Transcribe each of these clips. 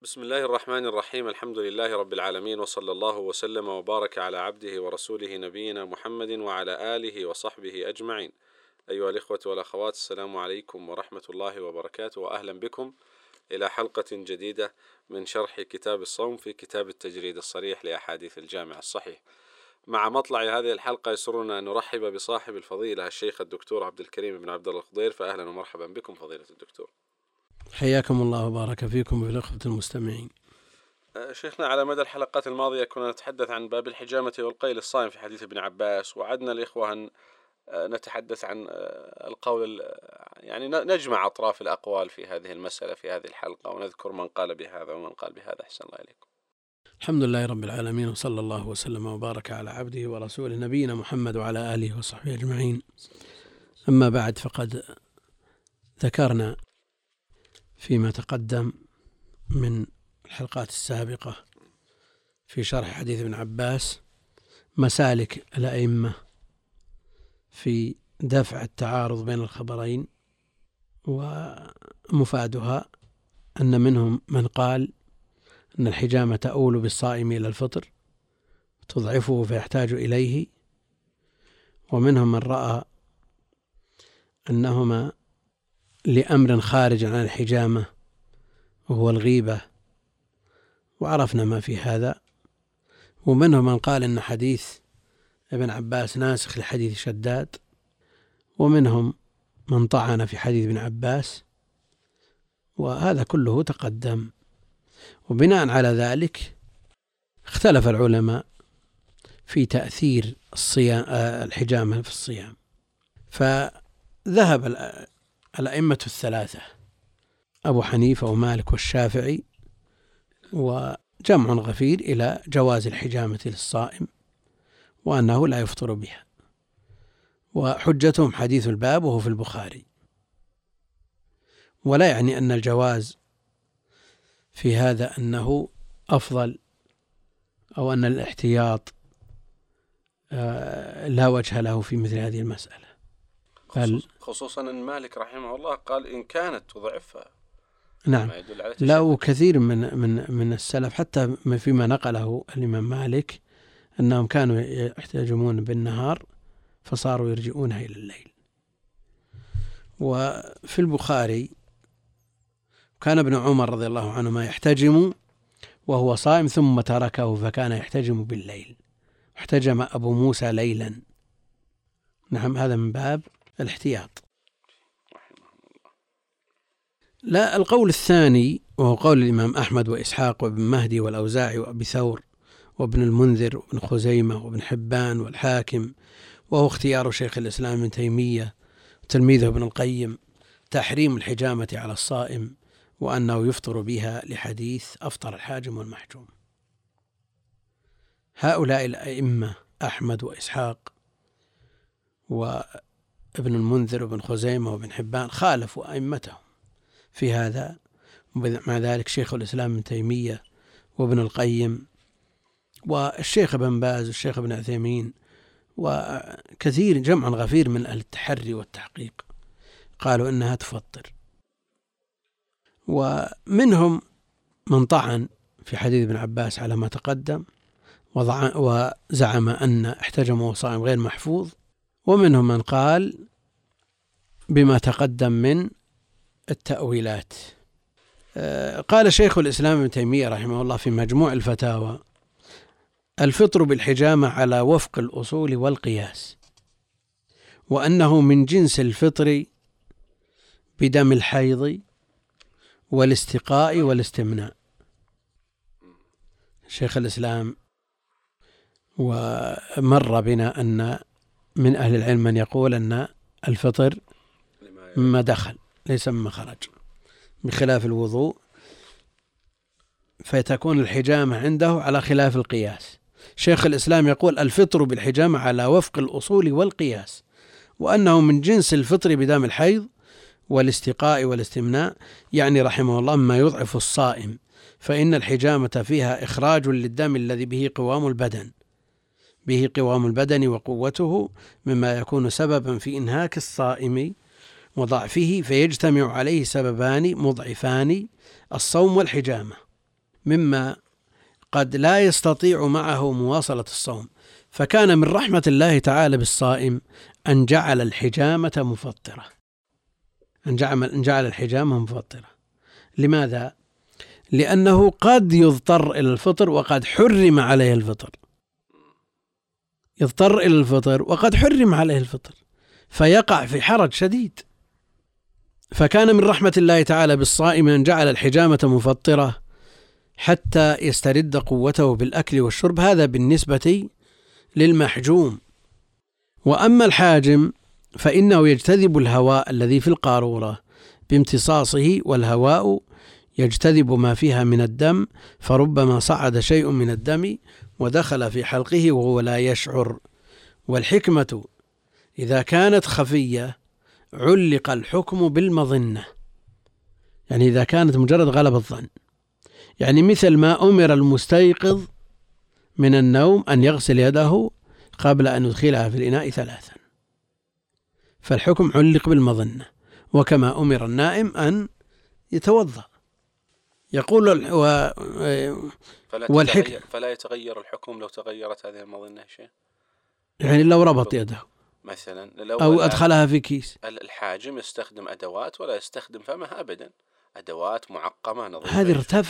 بسم الله الرحمن الرحيم. الحمد لله رب العالمين، وصلى الله وسلم وبارك على عبده ورسوله نبينا محمد وعلى آله وصحبه أجمعين. أيها الإخوة والأخوات، السلام عليكم ورحمة الله وبركاته، وأهلا بكم إلى حلقة جديدة من شرح كتاب الصوم في كتاب التجريد الصريح لأحاديث الجامع الصحيح. مع مطلع هذه الحلقة يسرنا أن نرحب بصاحب الفضيلة الشيخ الدكتور عبد الكريم بن عبد الله الخضير، فأهلا ومرحبا بكم فضيلة الدكتور. حياكم الله وبارك فيكم والأخوة المستمعين. شيخنا، على مدى الحلقات الماضية كنا نتحدث عن باب الحجامة والقيل الصائم في حديث ابن عباس، وعدنا الإخوة أن نتحدث عن القول، يعني نجمع أطراف الأقوال في هذه المسألة في هذه الحلقة، ونذكر من قال بهذا ومن قال بهذا. أحسن الله إليكم. الحمد لله رب العالمين، وصلى الله وسلم وبارك على عبده ورسوله نبينا محمد وعلى آله وصحبه أجمعين. أما بعد، فقد ذكرنا فيما تقدم من الحلقات السابقة في شرح حديث ابن عباس مسالك الأئمة في دفع التعارض بين الخبرين، ومفادها أن منهم من قال أن الحجامة تؤول بالصائم إلى الفطر تضعفه فيحتاج إليه، ومنهم من رأى أنهما لأمر خارج عن الحجامة وهو الغيبة، وعرفنا ما في هذا. ومنهم من قال أن حديث ابن عباس ناسخ لحديث شداد، ومنهم من طعن في حديث ابن عباس، وهذا كله تقدم. وبناء على ذلك اختلف العلماء في تأثير الحجامة في الصيام، فذهب الأئمة الثلاثة أبو حنيفة ومالك والشافعي وجمع غفير إلى جواز الحجامة للصائم، وأنه لا يفطر بها، وحجتهم حديث الباب وهو في البخاري. ولا يعني أن الجواز في هذا أنه أفضل أو أن الاحتياط لا وجه له في مثل هذه المسألة، خصوصا أن مالك رحمه الله قال إن كانت تضعفها. نعم، لا، وكثير من السلف حتى فيما نقله الإمام مالك أنهم كانوا يحتجمون بالنهار فصاروا يرجعونها إلى الليل. وفي البخاري كان ابن عمر رضي الله عنهما يحتجم وهو صائم ثم تركه فكان يحتجم بالليل، احتجم أبو موسى ليلا. نعم، هذا من باب الاحتياط. لا، القول الثاني وهو قول الإمام أحمد وإسحاق وابن مهدي والأوزاعي وأبي ثور وابن المنذر وابن خزيمة وابن حبان والحاكم، وهو اختيار شيخ الإسلام ابن تيمية وتلميذه ابن القيم، تحريم الحجامة على الصائم وأنه يفطر بها لحديث أفطر الحاجم والمحجوم. هؤلاء الأئمة أحمد وإسحاق وابن المنذر وابن خزيمة وابن حبان خالفوا أئمتهم في هذا، مع ذلك شيخ الإسلام ابن تيمية وابن القيم والشيخ ابن باز والشيخ ابن عثيمين وكثير جمع غفير من أهل التحري والتحقيق قالوا إنها تفطر. ومنهم من طعن في حديث ابن عباس على ما تقدم وزعم أن احتجم وهو صائم غير محفوظ، ومنهم من قال بما تقدم من التأويلات. قال شيخ الإسلام ابن تيمية رحمه الله في مجموع الفتاوى: الفطر بالحجامة على وفق الأصول والقياس، وأنه من جنس الفطر بدم الحيض والاستقاء والاستمناء. شيخ الإسلام ومر بنا أن من أهل العلم من يقول أن الفطر مما دخل ليس مما خرج، بخلاف الوضوء، فتكون الحجامة عنده على خلاف القياس. شيخ الإسلام يقول الفطر بالحجامة على وفق الأصول والقياس، وأنه من جنس الفطر بدم الحيض والاستقاء والاستمناء، يعني رحمه الله ما يضعف الصائم، فإن الحجامة فيها إخراج للدم الذي به قوام البدن وقوته، مما يكون سببا في إنهاك الصائم وضعفه، فيجتمع عليه سببان مضعفان: الصوم والحجامة. مما قد لا يستطيع معه مواصلة الصوم، فكان من رحمة الله تعالى بالصائم أن جعل الحجامة مفطرة، أن جعل الحجامة مفطرة. لماذا؟ لأنه قد يضطر إلى الفطر وقد حرم عليه الفطر، يضطر إلى الفطر وقد حرم عليه الفطر، فيقع في حرج شديد. فكان من رحمة الله تعالى بالصائم أن جعل الحجامة مفطرة حتى يسترد قوته بالأكل والشرب، هذا بالنسبة للمحجوم. وأما الحاجم فإنه يجتذب الهواء الذي في القارورة بامتصاصه، والهواء يجتذب ما فيها من الدم، فربما صعد شيء من الدم ودخل في حلقه وهو لا يشعر. والحكمة إذا كانت خفية علق الحكم بالمظنة، يعني إذا كانت مجرد غلب الظن، يعني مثل ما أمر المستيقظ من النوم أن يغسل يده قبل أن يدخلها في الإناء 3، فالحكم علق بالمظنة. وكما أمر النائم أن يتوضأ. يقول فلا يتغير الحكم لو تغيرت هذه المظنة شيء، يعني لو ربط يده مثلا أو أدخلها في كيس. الحاجم يستخدم أدوات ولا يستخدم فمه أبدا، أدوات معقمة نظيفة. هذه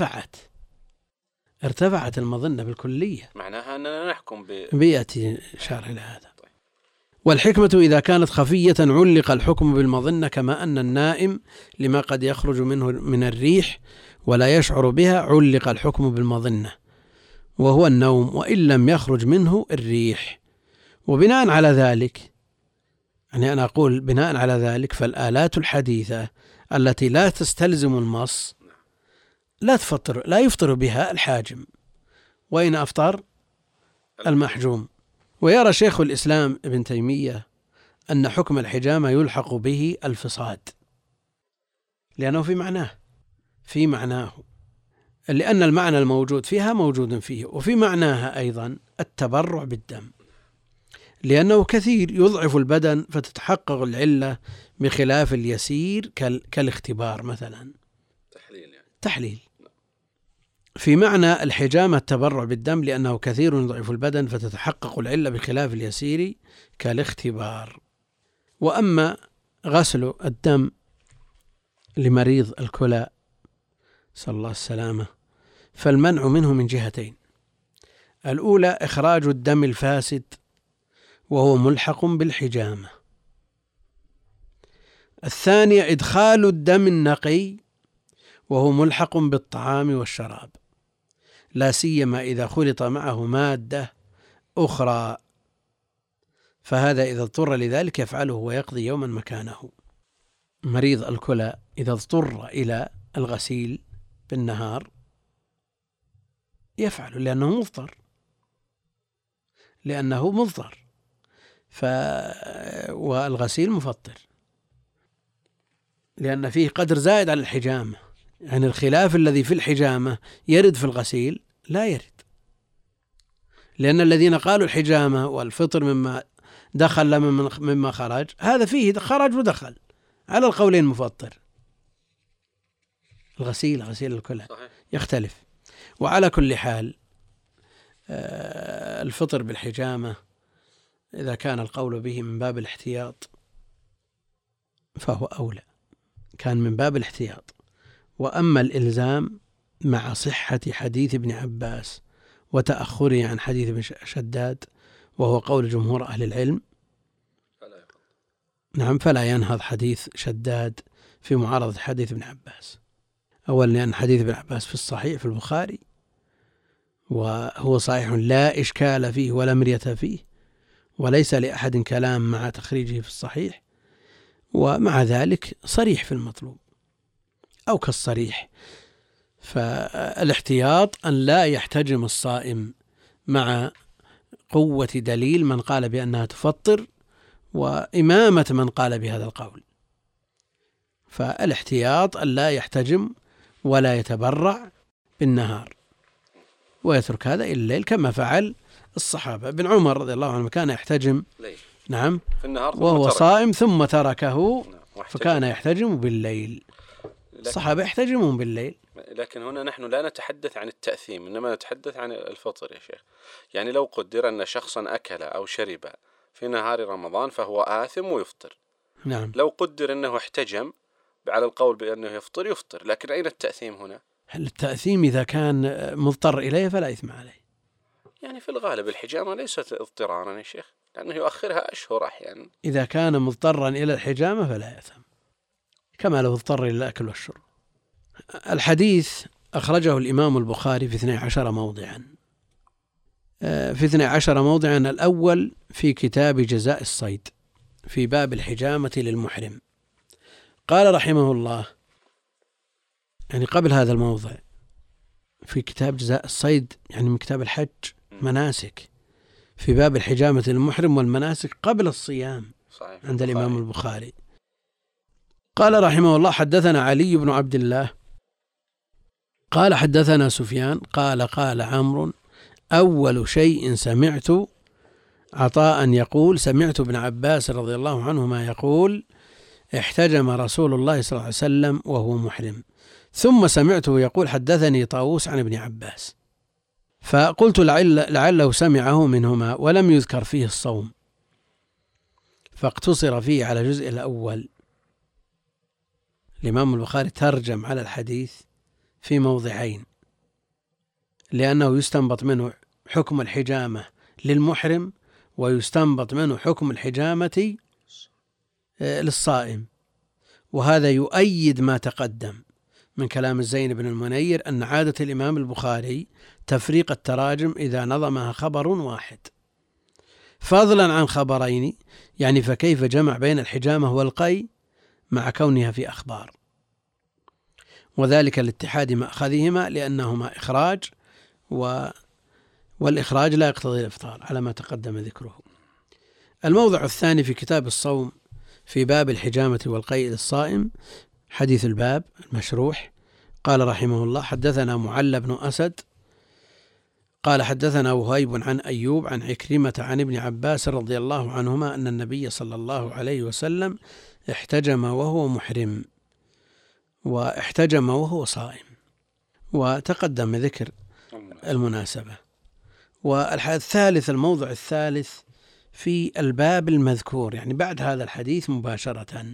ارتفعت المظنة بالكلية، معناها أننا نحكم بيأتي شرح إلى هذا. والحكمة إذا كانت خفية علق الحكم بالمظنة، كما أن النائم لما قد يخرج منه من الريح ولا يشعر بها علق الحكم بالمظنة وهو النوم، وإن لم يخرج منه الريح. وبناء على ذلك، يعني أنا أقول بناء على ذلك، فالآلات الحديثة التي لا تستلزم المص لا يفطر بها الحاجم، وإن أفطر المحجوم. ويرى شيخ الإسلام ابن تيمية أن حكم الحجامة يلحق به الفصاد، لأنه في معناه، لأن المعنى الموجود فيها موجود فيه، وفي معناها أيضا التبرع بالدم، لأنه كثير يضعف البدن فتتحقق العلة، بخلاف اليسير كالاختبار مثلا، تحليل. في معنى الحجامة التبرع بالدم، لأنه كثير يضعف البدن فتتحقق العلة، بخلاف اليسير كالاختبار. وأما غسل الدم لمريض الكلى صلى الله السلامة فالمنع منه من جهتين: الأولى إخراج الدم الفاسد وهو ملحق بالحجامة، الثانية إدخال الدم النقي وهو ملحق بالطعام والشراب، لا سيما إذا خلط معه مادة أخرى، فهذا إذا اضطر لذلك يفعله ويقضي يوما مكانه. مريض الكلى إذا اضطر إلى الغسيل بالنهار يفعل، لأنه مضطر، والغسيل مفطر، لأن فيه قدر زائد على الحجامة. يعني الخلاف الذي في الحجامة يرد في الغسيل لا يرد، لأن الذين قالوا الحجامة والفطر مما دخل مما خرج، هذا فيه خرج ودخل، على القولين مفطر. غسيل الكلى يختلف. وعلى كل حال الفطر بالحجامة إذا كان القول به من باب الاحتياط فهو أولى، كان من باب الاحتياط. وأما الإلزام مع صحة حديث ابن عباس وتأخره عن حديث ابن شداد، وهو قول جمهور أهل العلم، فلا ينهض حديث شداد في معارضة حديث ابن عباس. أولا لأن حديث ابن عباس في الصحيح في البخاري، وهو صحيح لا إشكال فيه ولا مرية فيه، وليس لأحد كلام مع تخريجه في الصحيح، ومع ذلك صريح في المطلوب أو كالصريح. فالاحتياط أن لا يحتجم الصائم مع قوة دليل من قال بأنها تفطر وإمامة من قال بهذا القول. فالاحتياط أن لا يحتجم ولا يتبرع بالنهار، ويترك هذا إلى الليل كما فعل الصحابة. ابن عمر رضي الله عنه كان يحتجم في النهار وهو صائم ثم تركه، فكان يحتجم بالليل. الصحابة يحتجمون بالليل. لكن هنا نحن لا نتحدث عن التأثيم، إنما نتحدث عن الفطر يا شيخ. يعني لو قدر أن شخصا أكل أو شرب في نهار رمضان فهو آثم ويفطر. نعم. لو قدر أنه احتجم على القول بأنه يفطر، لكن أين التأثيم هنا؟ هل التأثيم إذا كان مضطر إليه فلا إثم عليه؟ يعني في الغالب الحجامة ليست اضطرارا يا شيخ، لأنه يؤخرها أشهر أحيانا. إذا كان مضطرا إلى الحجامة فلا يأثم، كما لو اضطر إلى الأكل والشرب. الحديث أخرجه الإمام البخاري في 12 موضعا. في 12 موضعا. الأول في كتاب جزاء الصيد في باب الحجامة للمحرم. قال رحمه الله، يعني قبل هذا الموضع في كتاب جزاء الصيد، يعني من كتاب الحج مناسك، في باب الحجامة للمحرم والمناسك قبل الصيام صحيح. عند الإمام البخاري. قال رحمه الله: حدثنا علي بن عبد الله قال حدثنا سفيان قال عمرو: أول شيء سمعت عطاء يقول سمعت ابن عباس رضي الله عنهما يقول: احتجم رسول الله صلى الله عليه وسلم وهو محرم. ثم سمعته يقول: حدثني طاووس عن ابن عباس. فقلت لعله سمعه منهما ولم يذكر فيه الصوم، فاقتصر فيه على الجزء الأول. الإمام البخاري ترجم على الحديث في موضعين، لأنه يستنبط منه حكم الحجامة للمحرم ويستنبط منه حكم الحجامة للصائم، وهذا يؤيد ما تقدم من كلام الزين بن المنير أن عادة الإمام البخاري تفريق التراجم إذا نظمها خبر واحد، فضلا عن خبرين، يعني فكيف جمع بين الحجامة والقي مع كونها في أخبار، وذلك لاتحاد مأخذهما لأنهما إخراج، والإخراج لا يقتضي الإفطار على ما تقدم ذكره. الموضع الثاني في كتاب الصوم في باب الحجامة والقيء للصائم، حديث الباب المشروح. قال رحمه الله: حدثنا معل بن أسد قال حدثنا وهيب عن أيوب عن عكرمة عن ابن عباس رضي الله عنهما أن النبي صلى الله عليه وسلم احتجم وهو محرم واحتجم وهو صائم، وتقدم ذكر المناسبة. والثالث الموضع الثالث في الباب المذكور، يعني بعد هذا الحديث مباشرة.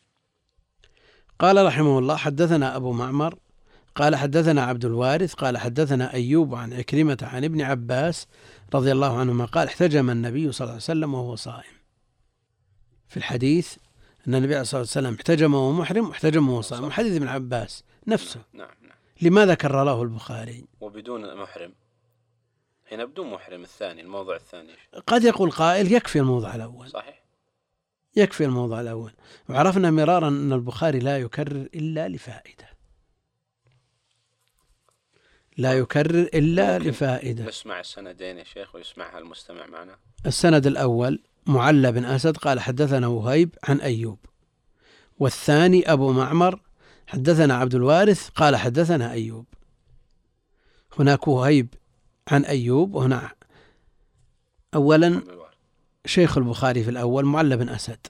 قال رحمه الله: حدثنا أبو معمر قال حدثنا عبد الوارث قال حدثنا أيوب عن عكرمة عن ابن عباس رضي الله عنهما قال: احتجم النبي صلى الله عليه وسلم وهو صائم. في الحديث أن النبي صلى الله عليه وسلم احتجم وهو محرم واحتجم وهو صائم، حديث ابن عباس نفسه. نعم. لماذا كرره البخاري؟ وبدون محرم، هنا بدون محرم. الثاني الموضع الثاني قد يقول قائل: يكفي الموضع الأول. صحيح، يكفي الموضع الأول. وعرفنا مرارا أن البخاري لا يكرر إلا لفائدة، لا يكرر إلا لفائدة. نسمع السندين يا شيخ ويسمعها المستمع معنا. السند الأول معل بن أسد قال حدثنا وهيب عن أيوب، والثاني أبو معمر حدثنا عبد الوارث قال حدثنا أيوب. هناك وهيب عن أيوب، وهنا أولا شيخ البخاري في الأول معل بن أسد،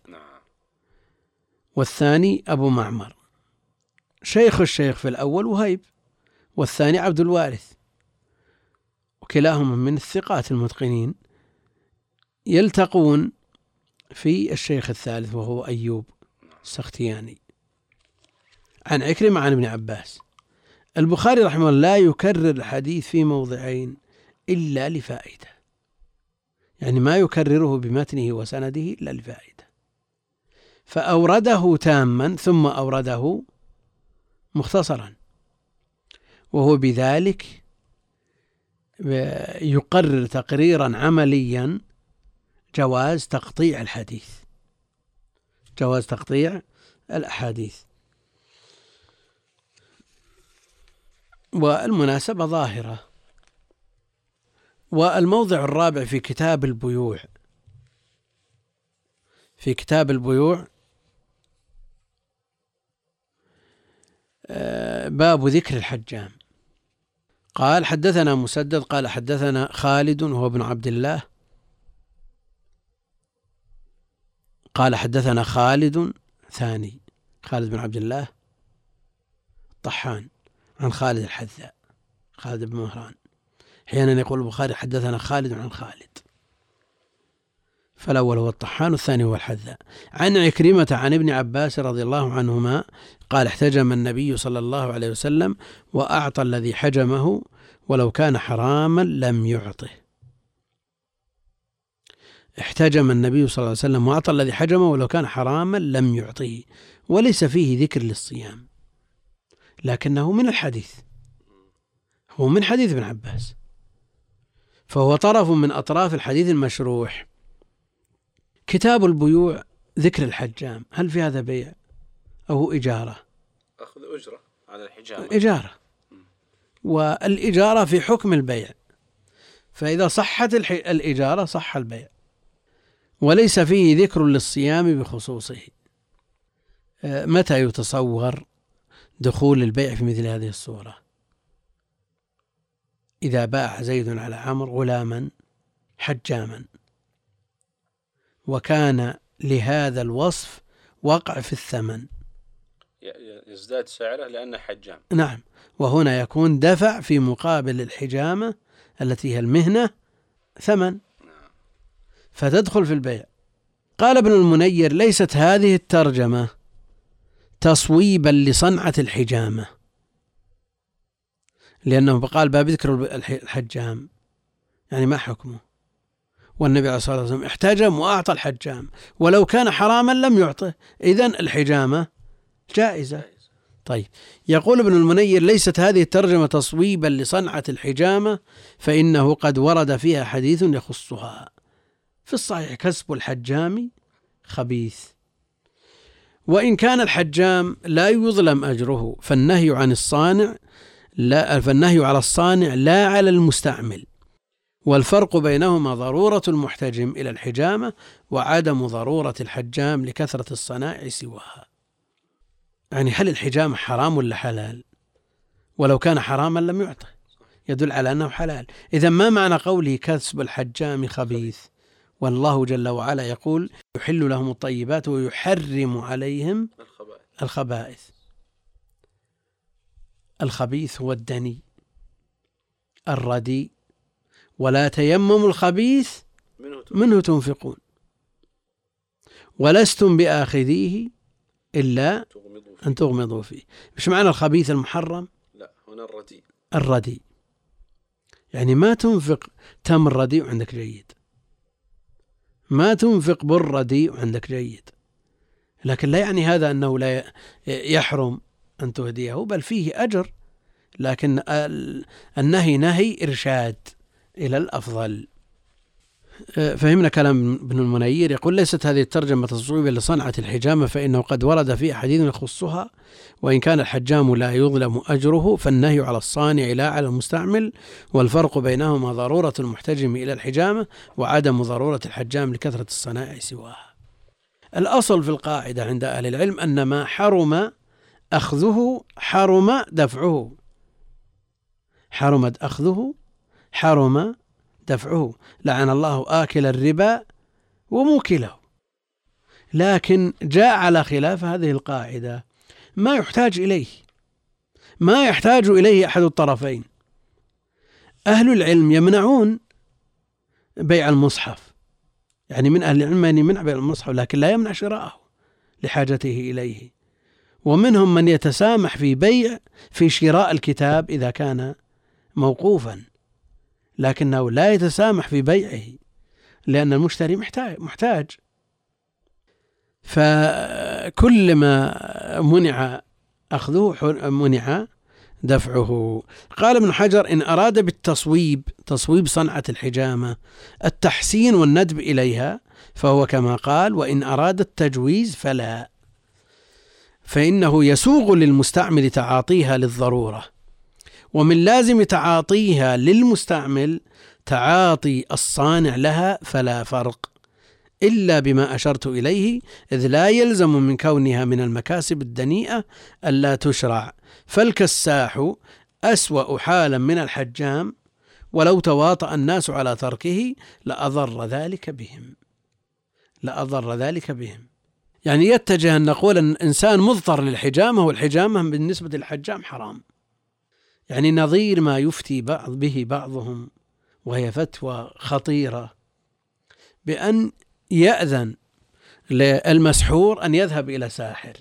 والثاني أبو معمر. شيخ الشيخ في الأول وهيب، والثاني عبد الوارث، وكلاهما من الثقات المتقنين. يلتقون في الشيخ الثالث وهو أيوب السختياني عن عكرمة عن ابن عباس. البخاري رحمه الله لا يكرر الحديث في موضعين إلا لفائدة، يعني ما يكرره بمتنه وسنده إلا لفائدة، فأورده تاما ثم أورده مختصرا، وهو بذلك يقرر تقريرا عمليا جواز تقطيع الحديث، جواز تقطيع الأحاديث. والمناسبة ظاهرة. والموضع الرابع في كتاب البيوع، في كتاب البيوع باب ذكر الحجام. قال حدثنا مسدد قال حدثنا خالد وهو ابن عبد الله قال حدثنا خالد ثاني، خالد بن عبد الله طحان عن خالد الحذاء، خالد بن مهران. أحيانا يقول البخاري حدثنا خالد عن خالد، فالأول هو الطحان والثاني هو الحذاء. عن عكرمة عن ابن عباس رضي الله عنهما قال احتجم النبي صلى الله عليه وسلم وأعطى الذي حجمه ولو كان حراما لم يعطه. احتجم النبي صلى الله عليه وسلم وأعطى الذي حجمه ولو كان حراما لم يعطه، وليس فيه ذكر للصيام، لكنه من الحديث، هو من حديث ابن عباس، فهو طرف من أطراف الحديث المشروح. كتاب البيوع ذكر الحجام، هل في هذا بيع أو إجارة؟ أخذ أجرة على الحجامة، إجارة، والإجارة في حكم البيع، فإذا صحت الإجارة صح البيع، وليس فيه ذكر للصيام بخصوصه. متى يتصور دخول البيع في مثل هذه الصورة؟ إذا باع زيد على عمرو غلاما حجاما، وكان لهذا الوصف وقع في الثمن، يزداد سعره لأنه حجام. نعم، وهنا يكون دفع في مقابل الحجامة التي هي المهنة ثمن، فتدخل في البيع. قال ابن المنير ليست هذه الترجمة تصويبا لصنعة الحجامة، لأنه قال باب ذكر الحجام، يعني ما حكمه؟ والنبي عليه الصلاة والسلام احتجم وأعطى الحجام ولو كان حراما لم يعطه، إذن الحجامة جائزة. طيب، يقول ابن المنير ليست هذه الترجمة تصويبا لصنعة الحجامة، فإنه قد ورد فيها حديث يخصها. في الصحيح كسب الحجام خبيث، وإن كان الحجام لا يظلم أجره، فالنهي على الصانع لا على المستعمل، والفرق بينهما ضرورة المحتجم إلى الحجامة وعدم ضرورة الحجام لكثرة الصنائع سواها. يعني هل الحجامة حرام ولا حلال؟ ولو كان حراما لم يعطه، يدل على أنه حلال. إذا ما معنى قوله كسب الحجام خبيث؟ والله جل وعلا يقول يحل لهم الطيبات ويحرم عليهم الخبائث. الخبيث هو الدني الردي، ولا تيمموا الخبيث منه تنفقون ولستم بآخذيه إلا أن تغمضوا فيه. مش معنى الخبيث المحرم؟ لا، هنا الردي، يعني ما تنفق تمر رديء وعندك جيد، ما تنفق بر رديء وعندك جيد، لكن لا يعني هذا أنه لا يحرم أن تهديه، بل فيه أجر، لكن النهي نهي إرشاد إلى الأفضل. فهمنا كلام ابن المنير. يقول ليست هذه الترجمة تصويبا لصنعة الحجامة، فإنه قد ورد في حديث يخصها، وإن كان الحجام لا يظلم أجره، فالنهي على الصانع لا على المستعمل، والفرق بينهما ضرورة المحتجم إلى الحجامة وعدم ضرورة الحجام لكثرة الصنائع سواها. الأصل في القاعدة عند أهل العلم أن ما حرم أخذه حرم دفعه، حرم أخذه حرم دفعه، لعن الله آكل الربا وموكله. لكن جاء على خلاف هذه القاعدة ما يحتاج إليه أحد الطرفين. أهل العلم يمنعون بيع المصحف، يعني من أهل العلم من يمنع بيع المصحف لكن لا يمنع شراءه لحاجته إليه، ومنهم من يتسامح في شراء الكتاب إذا كان موقوفا، لكنه لا يتسامح في بيعه لأن المشتري محتاج. فكل ما منع أخذه منع دفعه. قال ابن حجر إن أراد بالتصويب، تصويب صنعة الحجامة، التحسين والندب إليها فهو كما قال، وإن أراد التجويز فلا، فإنه يسوغ للمستعمل تعاطيها للضرورة، ومن لازم تعاطيها للمستعمل تعاطي الصانع لها، فلا فرق إلا بما أشرت إليه، إذ لا يلزم من كونها من المكاسب الدنيئة ألا تشرع، فالكساح أسوأ حالا من الحجام، ولو تواطأ الناس على تركه لأضر ذلك بهم. يعني يتجه أن نقول أن الإنسان مضطر للحجامة، والحجامة بالنسبة للحجام حرام، يعني نظير ما يفتي به بعضهم، وهي فتوى خطيرة، بأن يأذن للمسحور أن يذهب إلى ساحر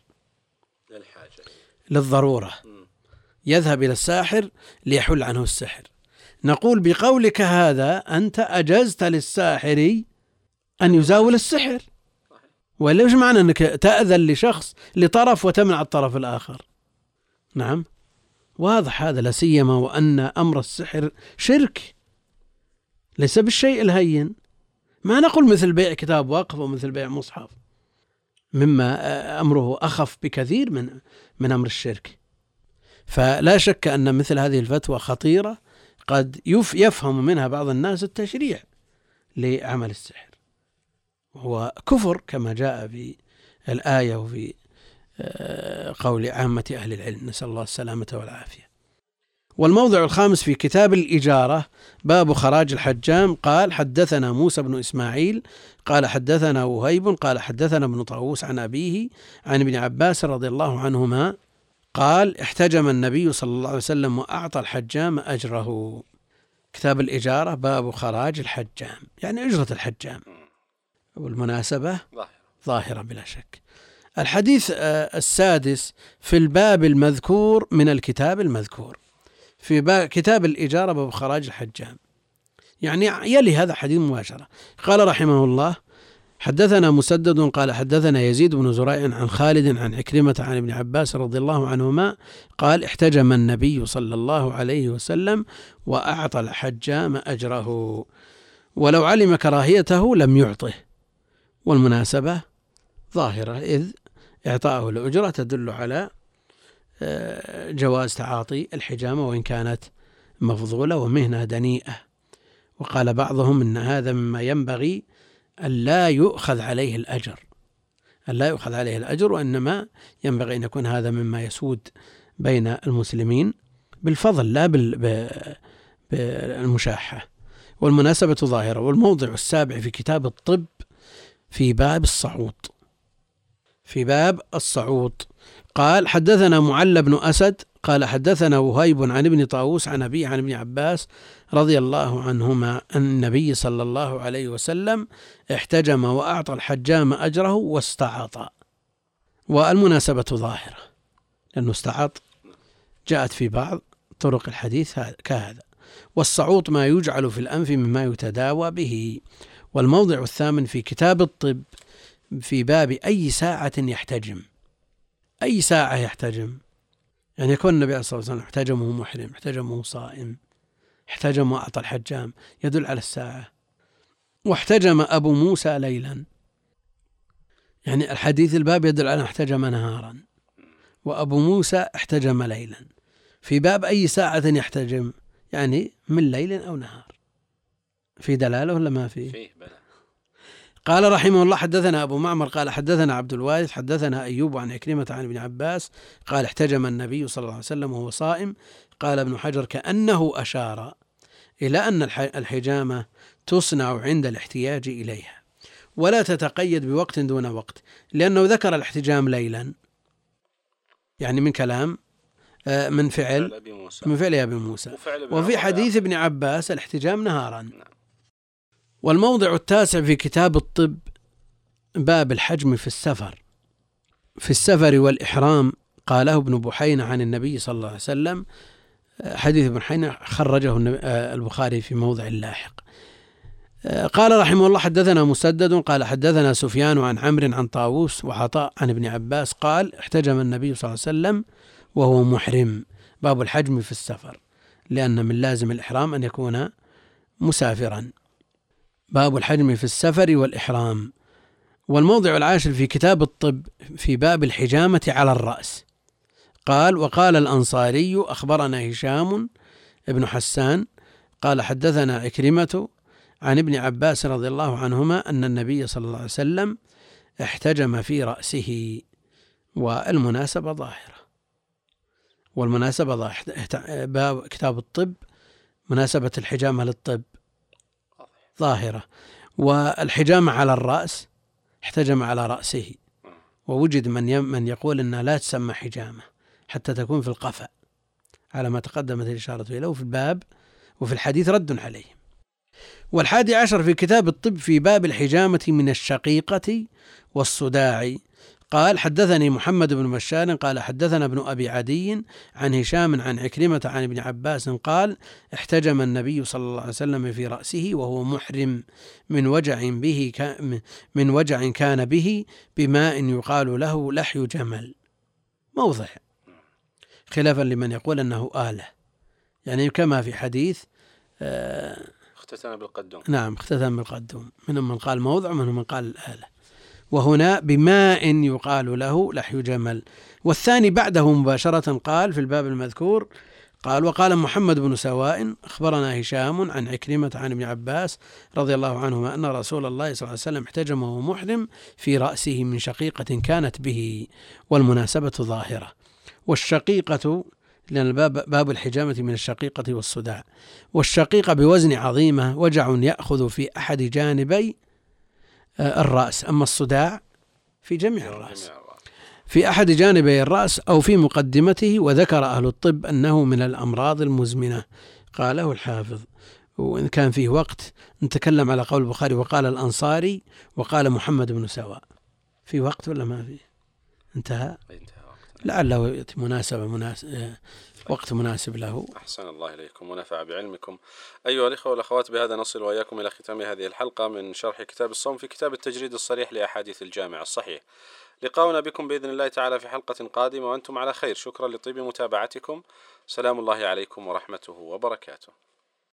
للضرورة، يذهب إلى الساحر ليحل عنه السحر. نقول بقولك هذا أنت أجزت للساحر أن يزاول السحر، ولا مش معنى أنك تأذن لشخص لطرف وتمنع الطرف الآخر؟ نعم، واضح هذا، لا سيما وأن أمر السحر شرك ليس بالشيء الهين. ما نقول مثل بيع كتاب وقف ومثل بيع مصحف، مما أمره أخف بكثير من أمر الشرك. فلا شك أن مثل هذه الفتوى خطيرة، قد يفهم منها بعض الناس التشريع لعمل السحر، وهو كفر كما جاء في الآية وفي قول عامة أهل العلم، نسأل الله السلامة والعافية. والموضع الخامس في كتاب الإجارة باب خراج الحجام. قال حدثنا موسى بن إسماعيل قال حدثنا وهيب قال حدثنا ابن طاووس عن أبيه عن ابن عباس رضي الله عنهما قال احتجم النبي صلى الله عليه وسلم وأعطى الحجام أجره. كتاب الإجارة باب خراج الحجام، يعني أجرة الحجام، والمناسبة ظاهرة بلا شك. الحديث السادس في الباب المذكور من الكتاب المذكور، في كتاب الإجارة باب خراج الحجام، يعني يلي هذا حديث مباشرة. قال رحمه الله حدثنا مسدد قال حدثنا يزيد بن زريع عن خالد عن عكرمة عن ابن عباس رضي الله عنهما قال احتجم النبي صلى الله عليه وسلم وأعطى الحجام أجره، ولو علم كراهيته لم يعطه. والمناسبة ظاهرة، إذ إعطاءه الأجرة تدل على جواز تعاطي الحجامة وإن كانت مفضولة ومهنة دنيئة. وقال بعضهم إن هذا مما ينبغي أن لا يؤخذ عليه الأجر، وإنما ينبغي أن يكون هذا مما يسود بين المسلمين بالفضل لا بالمشاحة. والمناسبة ظاهرة. والموضع السابع في كتاب الطب في باب الصعود قال حدثنا معل بن أسد قال حدثنا وهيب عن ابن طاووس عن أبيه عن ابن عباس رضي الله عنهما أن النبي صلى الله عليه وسلم احتجم وأعطى الحجام أجره واستعاط. والمناسبة ظاهرة، لأنه استعاط جاءت في بعض طرق الحديث كهذا. والصعوط ما يجعل في الأنف مما يتداوى به. والموضع الثامن في كتاب الطب في باب أي ساعة يحتجم. أي ساعة يحتجم، يعني يكون النبي صلى الله عليه وسلم احتجمه محرم، احتجمه صائم، احتجم وأعطى الحجام، يدل على الساعة. واحتجم أبو موسى ليلا، يعني الحديث الباب يدل على احتجم نهارا، وأبو موسى احتجم ليلا. في باب أي ساعة يحتجم، يعني من ليل أو نهار. في دلالة ولا ما فيه؟ قال رحمه الله حدثنا أبو معمر قال حدثنا عبد الوارث حدثنا أيوب عن عكرمة عن ابن عباس قال احتجم النبي صلى الله عليه وسلم وهو صائم. قال ابن حجر كأنه أشار إلى أن الحجامة تصنع عند الاحتياج إليها ولا تتقيد بوقت دون وقت، لأنه ذكر الاحتجام ليلا، يعني من كلام من فعل أبي موسى، وفي حديث ابن عباس الاحتجام نهارا. والموضع التاسع في كتاب الطب باب الحجم في السفر والإحرام. قاله ابن بحينة عن النبي صلى الله عليه وسلم. حديث ابن بحينة خرجه البخاري في موضع لاحق. قال رحمه الله حدثنا مسدد قال حدثنا سفيان عن عمرو عن طاووس وعطاء عن ابن عباس قال احتجم النبي صلى الله عليه وسلم وهو محرم. باب الحجم في السفر، لأن من لازم الإحرام أن يكون مسافرا. باب الحجم في السفر والإحرام. والموضع العاشر في كتاب الطب في باب الحجامة على الرأس. قال وقال الأنصاري أخبرنا هشام ابن حسان قال حدثنا عكرمة عن ابن عباس رضي الله عنهما أن النبي صلى الله عليه وسلم احتجم في رأسه. والمناسبة ظاهرة. باب كتاب الطب مناسبة الحجامة للطب ظاهرة. والحجامة على الرأس احتجم على رأسه ووجد من يقول أنها لا تسمى حجامة حتى تكون في القفا على ما تقدمت الإشارة إليه، وفي الباب وفي الحديث رد عليه. 11 في كتاب الطب في باب الحجامة من الشقيقة والصداع قال: حدثني محمد بن بشار قال حدثنا ابن أبي عدي عن هشام عن عكرمة عن ابن عباس قال: احتجم النبي صلى الله عليه وسلم في رأسه وهو محرم من وجع كان به بماء يقال له لحي جمل، موضع، خلافا لمن يقول أنه آلة، يعني كما في حديث اختتن بالقدوم. نعم، اختتن بالقدوم، منهم من قال موضع ومنهم من قال الآلة، وهنا بماء يقال له لحي جمل. والثاني بعده مباشرة قال في الباب المذكور قال: وقال محمد بن سواء أخبرنا هشام عن عكرمة عن ابن عباس رضي الله عنهما أن رسول الله صلى الله عليه وسلم احتجم وهو محرم في رأسه من شقيقة كانت به، والمناسبة ظاهرة. والشقيقة لأن باب الحجامة من الشقيقة والصداع، والشقيقة بوزن عظيمة وجع يأخذ في أحد جانبي الرأس، أما الصداع في جميع الرأس، في أحد جانبي الرأس أو في مقدمته. وذكر أهل الطب أنه من الأمراض المزمنة، قاله الحافظ. وإن كان فيه وقت نتكلم على قول البخاري وقال الأنصاري وقال محمد بن سواء، في وقت ولا ما فيه؟ انتهى لعله يأتي وقت مناسب له. أحسن الله إليكم ونفع بعلمكم. أيها الإخوة والأخوات، بهذا نصل وإياكم إلى ختام هذه الحلقة من شرح كتاب الصوم في كتاب التجريد الصريح لأحاديث الجامع الصحيح. لقاؤنا بكم بإذن الله تعالى في حلقة قادمة وأنتم على خير. شكرا لطيب متابعتكم. سلام الله عليكم ورحمته وبركاته.